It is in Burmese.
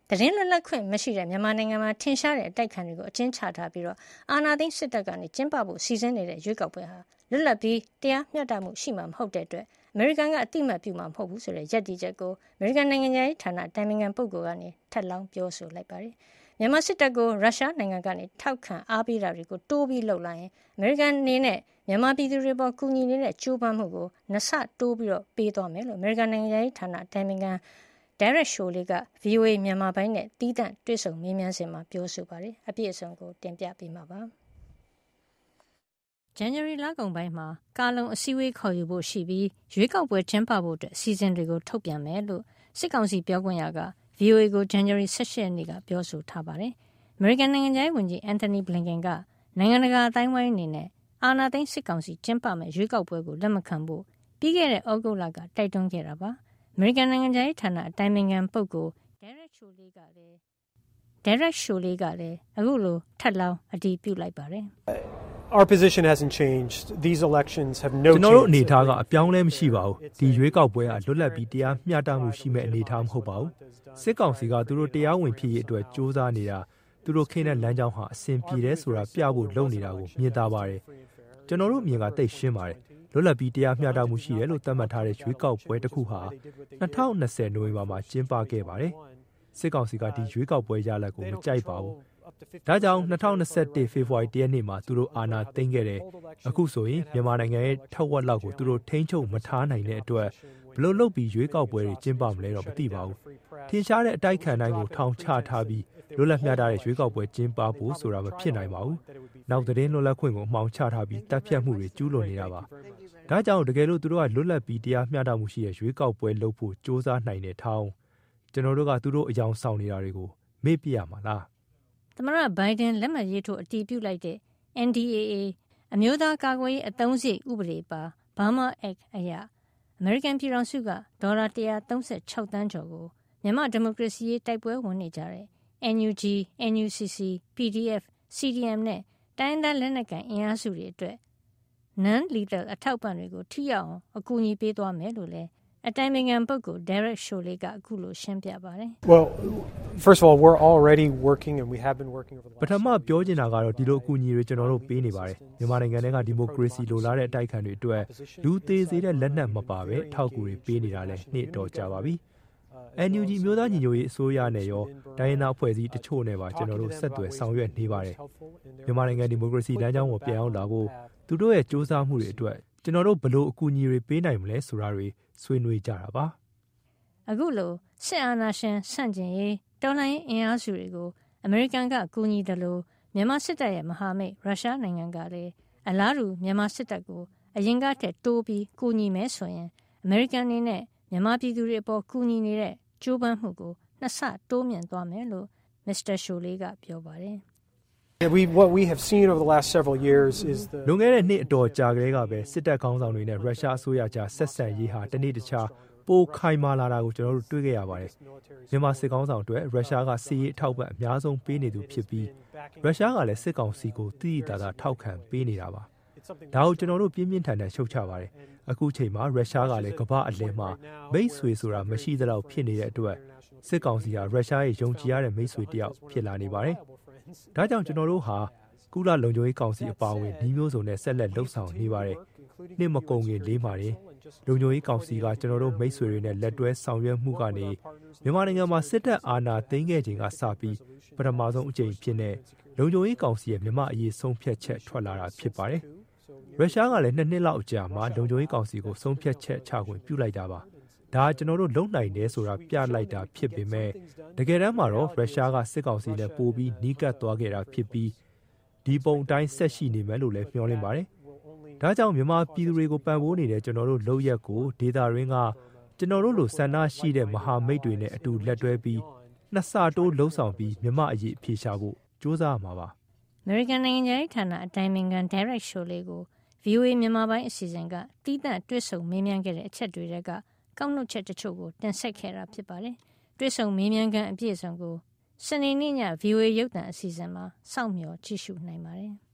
သတင်းလွတ်လပ်ခွင့်မရှိတဲ့မြန်မာနိုင်ငံမှာထင်ရှားတဲ့အတိုက်ခံတွေကိုအကျဉ်းချထားပြီးအာဏာသိမ်းစစ်တပ်ကနေကျင်းပဖို့စီစဉ်နေတဲ့ရွေးကောက်ပွဲဟာလွတ်လပ်ပြီးတရားမျှတမှုရှိမှာမဟုတ်တဲ့အတွက်အမေရိကန်ကအတိအမှတ်ပြုမှာမဟုတ်ဘူးဆိုတဲ့ရပ်တည်ချက်ကိုအမေရိကန်နိုင်ငံရေးဌာနတိုင်ပင်ခံပုဂ္ဂိုလ်ကနေထပ်လောင်းပြောဆိုလိုက်ပါတယ်။မြန်မာစစ်တပ်ကိုရုရှားနိုင်ငံကနေထောက်ခံအားပေးတာတွေကိုတိုးပြီးလှုပ်လာရင်အမေရိကန်အနေနဲ့မြန်မာပြည်သူတွေပေါ်ကူညီနေတဲ့ကြိုးပမ်းမှုကိုနှစ်ဆတိုးပြီးပေးသွားမယ်လို့အမေရိကန်နိုင်ငံရေးဌာနတိုင်ပင်ခံDerek Chollet က VOA မြန်မာပိုင်းနဲ့တီးသန့်တွေ့ဆုံမေးမြန်းစဉ်မှာပြောဆိုပါတယ်။အပြည့်အစုံကိုတင်ပြပေးမှာပါ။ ဇန်နဝါရီလကုန်ပိုင်းမှာကာလုံအစည်းအဝေးခေါ်ယူဖို့ရှိပြီးရွေးကောက်ပွဲကျင်းပဖို့အတွက်အစီအစဉ်တွေကိုထုတ်ပြန်မယ်လို့စစ်ကောင်စီပြောခွင့်ရက VOA ကိုဇန်နဝါရီ17ရက်နေ့ကပြောဆိုထားပါတယ်။အမေရိကန်နိုင်ငံခြားရေးဝန်ကြီး Antony Blinken ကနိုင်ငံတကာအသိုင်းအဝိုင်းအနေနဲ့အာဏာသိမ်းစစ်ကောင်စီကျင်းပမဲ့ရွေးကောက်ပွဲကိုလက်မခံဖို့ပြီးခဲ့တဲ့ဩဂုတ်လကတိုက်တွန်းခဲ့တာပါ။အမေရိကန်နိုင်ငံခြားရေးဌာနအတိုင်ပင်ခံပုဂ္ဂိုလ်Derek Chollet ကလည်းအခုလိုထပ်လောင်းအတည်ပြုလိုက်ပါတယ်။ Our position hasn't changed. These elections have no change. ကျွန်တော်တို့အနေထားကအပြောင်းလဲမရှိပါဘူး။ဒီရွေးကောက်ပွဲကလွတ်လပ်ပြီးတရားမျှတမှုရှိမဲ့အနေထားမဟုတ်ပါဘူး။စစ်ကောင်စီကသူတို့တရားဝင်ဖြစ်ရေးအတွက်စ조사နေတာသူတို့ခင်းတဲ့လမ်းကြောင်းဟာအဆင်ပြေတယ်ဆိုတာပြဖို့လုပ်နေတာကိုမြင်သာပါတယ်။ကျွန်တော်တို့မြင်ကသိရှင်းပါတယ်။လွတ်လပ်ပြီးတရားမျှတမှုရှိတယ်လို့သတ်မှတ်ထားတဲ့ရွေးကောက်ပွဲတစ်ခုဟာ2020နိုဝင်ဘာမှာကျင်းပခဲ့ပါတယ်။စစ်ကောင်စီကဒီရွေးကောက်ပွဲရလဒ်ကိုမကြိုက်ပါဘူး။ဒါကြောင့်2021ဖေဖော်ဝါရီ1ရက်နေ့မှာသူတို့အာဏာသိမ်းခဲ့တယ်။အခုဆိုရင်မြန်မာနိုင်ငံရဲ့ထက်ဝက်လောက်ကိုသူတို့ထိန်းချုပ်မထားနိုင်တဲ့အတွက်ဘလို့လုပ်ပြီးရွေးကောက်ပွဲတွေကျင်းပမလဲတော့မသိပါဘူး။ထင်ရှားတဲ့အတိုက်ခံတိုင်းကိုထောင်ချထားပြီးလွတ်လပ်မျှတတဲ့ရွေးကောက်ပွဲကျင်းပဖို့ဆိုတာမဖြစ်နိုင်ပါဘူး။နောက်သတင်းလွတ်လပ်ခွင့်ကိုအမှောင်ချထားပြီးတပ်ဖြတ်မှုတွေကျူးလွန်နေတာပါ။ဒါကြောင့်တကယ်လို့သူတို့ကလွတ်လပ်ပြီးတရားမျှတမှုရှိတဲ့ရွေးကောက်ပွဲလုပ်ဖို့စ조사နိုင်တဲ့ထောင်ကျွန်တော်တို့ကသူတို့အယောင်ဆောင်နေတာတွေကိုမေ့ပြရမှာလား။သမ္မတဘိုင်ဒန်လက်မှတ်ရေးထိုးအတည်ပြုလိုက်တဲ့ NDAA အမျိုးသားကာကွယ်ရေးအသုံးစရိတ်ဥပဒေပါ Burma Act အရအမေရိကန်ပြည်ထောင်စုကဒေါ်လာ136သန်းကျော်ကိုမြန်မာဒီမိုကရေစီရေးတိုက်ပွဲဝင်နေကြတဲ့ NUG, NUCC, PDF, CDM နဲ့တိုင်းဒေသလက်နက်ကိုင်အင်အားစုတွေအတွက် non-lethal အထောက်ပံ့တွေကိုထိရောက်အောင်အကူအညီပေးသွားမယ်လို့လည်းအတိုင်ပင်ခံပုဂ္ဂိုလ် Derek Chollet ကအခုလိုရှင်းပြပါတယ်။ Well, first of all, we're already working and we have been working over the last ပထမပြောချင်တာကတော့ဒီလိုအကူအညီတွေကျွန်တော်တို့ပေးနေပါတယ်။မြန်မာနိုင်ငံထဲကဒီမိုကရေစီလိုလားတဲ့အတိုက်ခံတွေအတွက်လူသေးစေတဲ့လက်နက်မပါပဲထောက်ကူတွေပေးနေတာလဲနှစ်တော်ကြာပါပြီ။ NUG မျိုးသားညီညွတ်ရေးအစိုးရနဲ့ရောတိုင်းရင်းသားအဖွဲ့အစည်းတချို့နဲ့ပါကျွန်တော်တို့ဆက်သွယ်ဆောင်ရွက်နေပါတယ်။မြန်မာနိုင်ငံဒီမိုကရေစီလမ်းကြောင်းကိုပြန်အောင်လာဖို့သူတို့ရဲ့စ조사မှုတွေအတွက်ကျွန်တော်တို့ဘလို့အကူအညီတွေပေးနိုင်မလဲဆိုတာတွေဆွေးနွေးကြတာပါ။အခုလိုစစ်အာဏာရှင်ဆန့်ကျင်ရေးတော်လှန်ရေးအင်အားစုတွေကိုအမေရိကန်ကကူညီတယ်လို့မြန်မာစစ်တပ်ရဲ့မဟာမိတ်ရုရှားနိုင်ငံကလည်းအလားတူမြန်မာစစ်တပ်ကိုအရင်ကတည်းကတိုးပြီးကူညီမယ်ဆိုရင်အမေရိကန်အနေနဲ့မြန်မာပြည်သူတွေအပေါ်ကူညီနေတဲ့ကြိုးပမ်းမှုကိုနှစ်ဆတိုးမြှင့်သွားမယ်လို့ Mr. Chollet ကပြောပါတယ်။ What we have seen over the last several years is the လွန်ခဲ့တဲ့နှစ်အတော်ကြာကလေးကပဲစစ်တပ်ခေါင်းဆောင်တွေနဲ့ရုရှားအစိုးရကြားဆက်ဆံရေးဟာတနေ့တခြားပိုခိုင်မာလာတာကိုကျွန်တော်တို့တွေ့ခဲ့ရပါတယ်။မြန်မာစစ်ကောင်ဆောင်အတွက်ရုရှားကစီးရေးအထောက်ပံ့အများဆုံးပေးနေသူဖြစ်ပြီးရုရှားကလည်းစစ်ကောင်စီကိုတိတိကျကျထောက်ခံပေးနေတာပါ။ဒါကိုကျွန်တော်တို့ပြင်းပြင်းထန်ထန်ရှုတ်ချပါတယ်။အခုချိန်မှာရုရှားကလည်းကမ္ဘာအလယ်မှာမိတ်ဆွေဆိုတာမရှိသလောက်ဖြစ်နေတဲ့အတွက်စစ်ကောင်စီဟာရုရှားရဲ့ယုံကြည်ရတဲ့မိတ်ဆွေတယောက်ဖြစ်လာနေပါတယ်။ဒါကြောင့်ကျွန်တော်တို့ဟာကုလလုံခြုံရေးကောင်စီအပါအဝင်ညီမျိုးစုံနဲ့ဆက်လက်လှုပ်ဆောင်နေပါတယ်။နှစ်မကုန်ခင်လေးမှာလုံခြုံရေးကောင်စီကကျွန်တော်တို့မိတ်ဆွေတွေနဲ့လက်တွဲဆောင်ရွက်မှုကနေမြန်မာနိုင်ငံမှာစစ်တပ်အာဏာသိမ်းခဲ့ချိန်ကစပြီးပထမဆုံးအကြိမ်ဖြစ်တဲ့လုံခြုံရေးကောင်စီရဲ့မြန်မာအရေးဆုံးဖြတ်ချက်ထွက်လာတာဖြစ်ပါတယ်။ရုရှားကလည်း2နှစ်လောက်အကြာမှာလုံခြုံရေးကောင်စီကိုဆုံးဖြတ်ချက်ချခွင့်ပြုလိုက်တာပါ။ဒါကျွန်တော်တို့လုံနိုင်တယ်ဆိုတာပြလိုက်တာဖြစ်ပေမဲ့တကယ်တမ်းမှာတော့ရုရှားကစစ်ကောင်စီနဲ့ပိုပြီးနီးကပ်သွားခဲ့တာဖြစ်ပြီးဒီပုံတိုင်းဆက်ရှိနေမယ်လို့လည်းမျှော်လင့်ပါတယ်။ဒါကြောင့်မြန်မာပြည်သူတွေကိုပံ့ပိုးနေတဲ့ကျွန်တော်တို့လုပ်ရက်ကိုဒေတာရင်းကကျွန်တော်တို့လိုဆန္ဒရှိတဲ့မဟာမိတ်တွေနဲ့အတူလက်တွဲပြီးနှစ်ဆတိုးလှုပ်ဆောင်ပြီးမြန်မာအရေးအဖြေရှာဖို့စ조사မှာပါ။ American နိုင်ငံရေးဌာနအတိုင်ပင်ခံ Derek Chollet ကို VOA မြန်မာပိုင်းအစီအစဉ်ကတီးသန့်တွေ့ဆုံမေးမြန်းခဲ့တဲ့အချက်တွေကကောက်နှုတ်ချက်တချို့ကိုတင်ဆက်ခဲ့တာဖြစ်ပါတယ်။တွေ့ဆုံမေးမြန်းခန်းအပြည့်အစုံကိုစနေနေ့ည VOA ရုပ်သံအစီအစဉ်မှာစောင့်မျှော်ကြည့်ရှုနိုင်ပါတယ်။